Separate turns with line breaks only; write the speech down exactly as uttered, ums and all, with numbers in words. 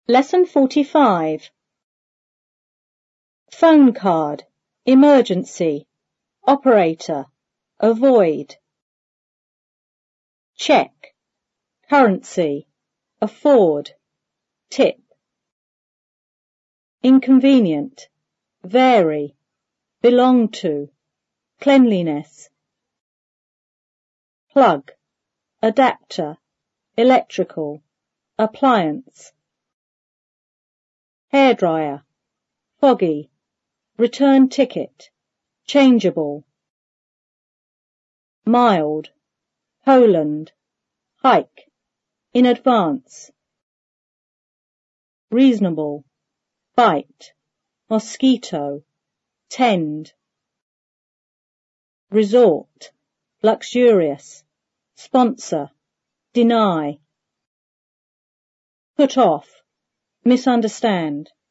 Lesson forty-five. Phone card, emergency, operator, avoid. Check, currency, afford, tip. Inconvenient, vary, belong to, cleanliness. Plug, adapter, electrical, appliance. Hairdryer, foggy, return ticket, changeable. Mild, Poland, hike, in advance. Reasonable, bite, mosquito, tend. Resort, luxurious, sponsor, deny. Put off, misunderstand.